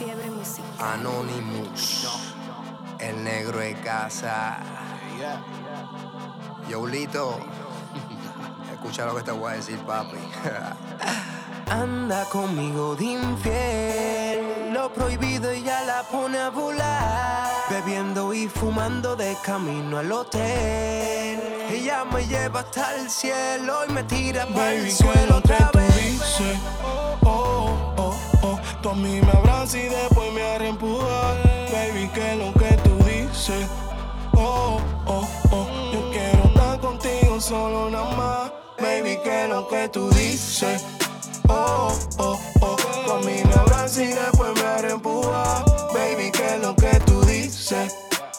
Fiebre musical. Anonymous, el negro de casa. Youlito, escucha lo que te voy a decir, papi. Anda conmigo de infiel, lo prohibido ella la pone a volar. Bebiendo y fumando de camino al hotel. Ella me lleva hasta el cielo y me tira para el suelo otra vez. Dice, tú a mí me abrazas y después me haré empujar. Baby, ¿qué es lo que tú dices? Yo quiero estar contigo solo nada más. Baby, ¿qué es lo que tú dices? Tú a mí me abrazas y después me haré empujar. Baby, ¿qué es lo que tú dices?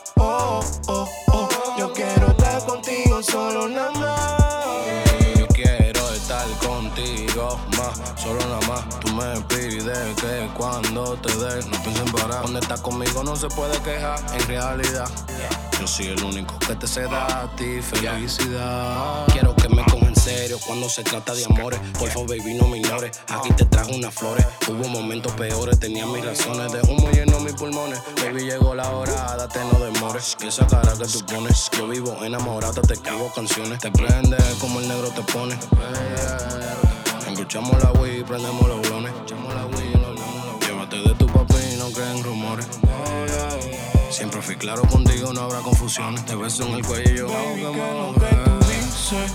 Yo quiero estar contigo solo nada más. Yo quiero estar contigo más, solo nada más. Tú me pides que cuando te dé no pienses en parar. Cuando estás conmigo no se puede quejar, en realidad yo soy el único que te sé dar a ti felicidad. Quiero que me cojas en serio cuando se trata de amores. Por favor, baby, no me ignores. Aquí te trajo unas flores. Hubo momentos peores, tenía mis razones. De humo lleno mis pulmones. Baby, llegó la hora, date, no demores. Y esa cara que tú pones, yo vivo enamorado, te escribo canciones. Te prende como el negro te pone. Escuchamos la Wii y prendemos los blones. Llévate de tu papi y no creen rumores. Siempre fui claro contigo, no habrá confusiones. Te beso en el cuello y yo baby, ¿qué es lo que tú dices?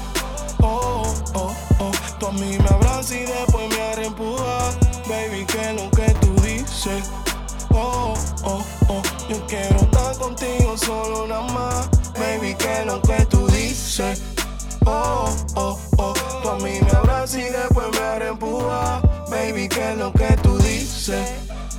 Tú a mí me abrazas y después me haré empujar. Baby, ¿qué es lo que tú dices? Yo quiero estar contigo solo nada más. Baby, ¿qué es lo que tú dices? Tú a mí me abrazas y después me haré empujar. Baby, ¿qué es lo que tú dices?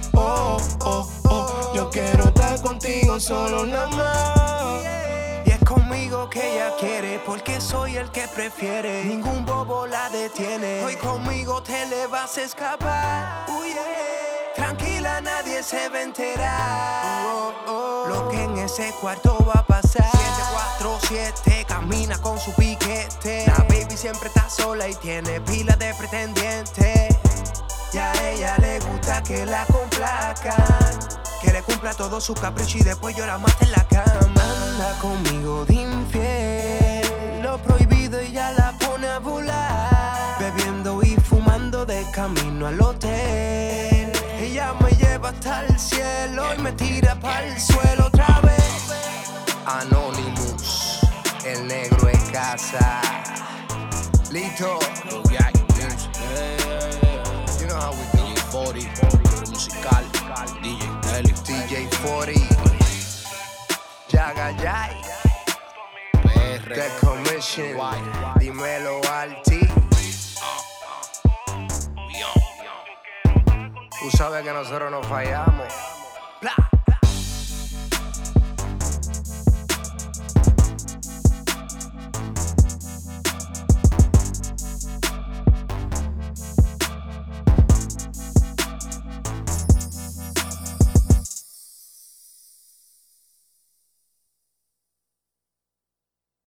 Yo quiero estar contigo solo nada más. Y es conmigo que ella quiere, porque soy el que prefiere. Ningún bobo la detiene. Hoy conmigo te le vas a escapar. Tranquila, nadie se va a enterar. Lo que en ese cuarto va a pasar. 747, camina con su piquete. La baby siempre está sola y tiene pila de pretendientes. Y a ella le gusta que la complazcan, que le cumpla todo su capricho y después yo la mate en la cama. Anda conmigo de infiel, lo prohibido ella la pone a volar. Bebiendo y fumando de camino al hotel. Ella me lleva hasta el cielo y me tira para el suelo otra vez. Anonymous, el negro en casa. Listo. You know how we do. DJ 40, musical, DJ Nelly, DJ 40, Jaga Jai, PR, The Commission, dímelo Alti. Tú sabes que nosotros no fallamos.